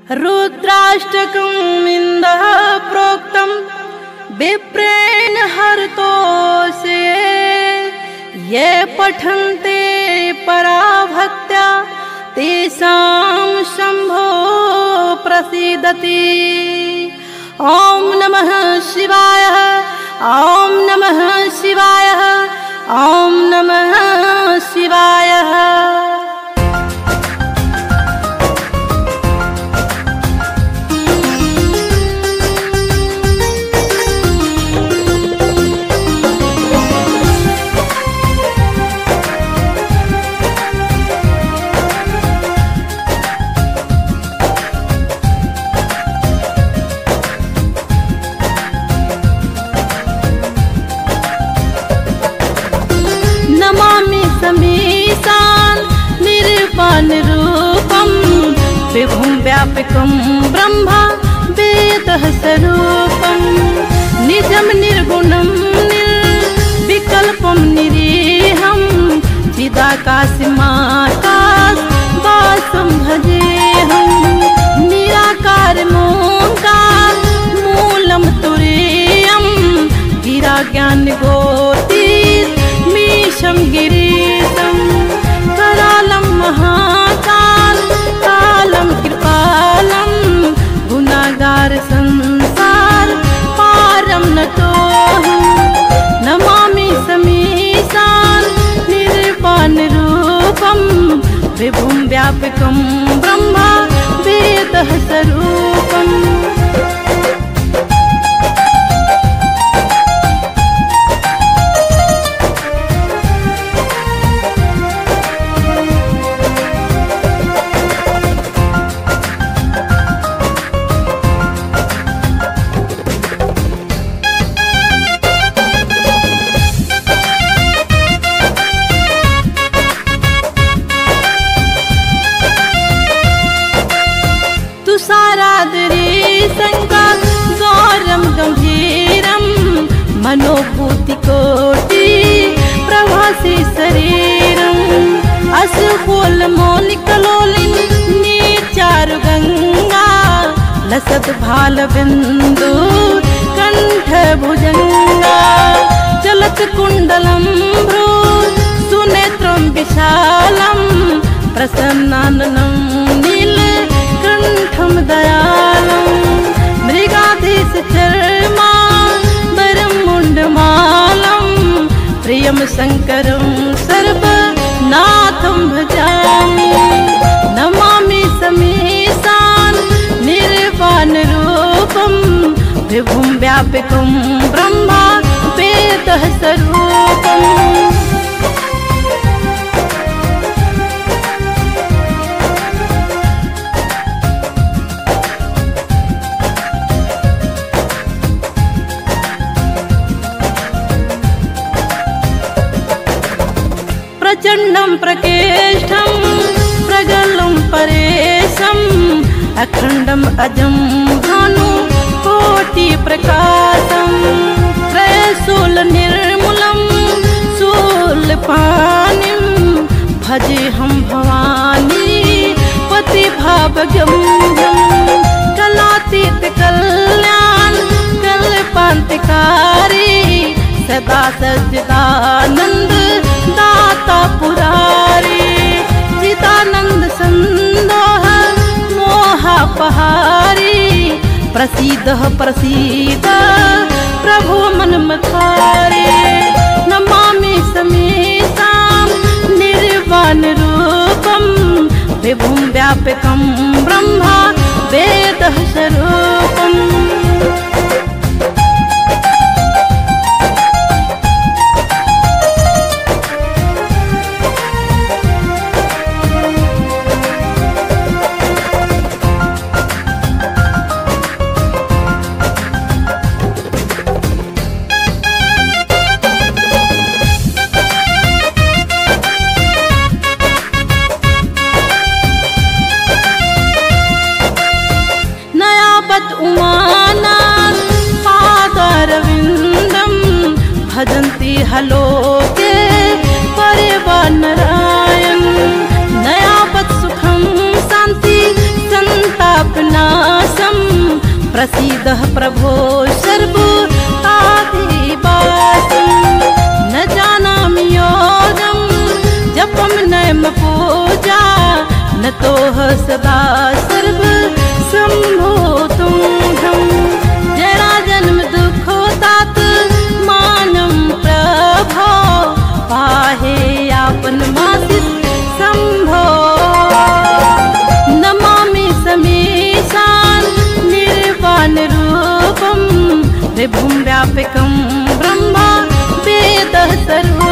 रुद्राष्टकम् इन्दः प्रोक्तं विप्रेण हरतोऽसे ये पठन्ते पराभक्त्या तेषां शम्भो प्रसीदति। ॐ नमः शिवाय, ॐ नमः शिवाय, ॐ नमः शिवाय। नमामि समीशान निर्वाण रूपं विभुं व्यापकं ब्रह्मा वेदः स्वरूपं निजं निर्गुणं निर्विकल्पं निरीहं चिदाकाशमाकाशवासं भजेऽहं निराकारमोङ्कार मूलं तुरीयं गिराज्ञानगोतीशं गिरीशं करालं महाकाल कालं कृपालं गुणागार संसार पारं नतोऽहं नमामि समीशान निर्वाण रूपं विभुं व्यापकं ब्रह्मा वेदः स्वरूपम्। तुषाराद्रि शङ्का गौरं गम्भीरं मनोभूतिकोटि प्रभासि शरीरम् अशुफुल्मौलिकलोलिन नीचारुगङ्गा लसद्भालबिन्दु कण्ठभुजङ्गा चलत्कुण्डलं भ्रू सुनेत्रं विशालं प्रसन्नाननं नीलकण्ठं दयालं मृगाधीशचर्मा वरं मुण्डमालं प्रियं शङ्करं सर्वनाथं भजामि नमामि समीशान निर्वाण रूपं विभुं व्यापकं ब्रह्मा वेदः स्वरूपम्। प्रचण्डं प्रकेष्ठं प्रगलं परेशम् अखण्डम् अजं भानु कोटिप्रकाशं त्रयशूलनिर्मूलं शूलपाणिं भजेऽहं भवानी पतिभावगम्यं कलातीत कल्याण कल्पान्तकारी सदा सच्चिदानन्द दाता पुरारी चिदानन्द सन्दोह मोहापहारी प्रसीदः प्रसीद प्रभो मनमखारे नमामि समीशान निर्वाण रूपं विभुं व्यापकं ब्रह्मा वेदः स्वरूपम्। प्रसीदः प्रभो सर्व आदिवासं न जानामि योगं जपं नयम पूजा न तोह सदा सर्व संभूतं धम जरा जन्म दुखो तात मानं प्रभो पाहे आपन मासित संभो नमामि समीशान निर्वाण रूपं विभुं व्यापकं ब्रह्मा वेदः सर्व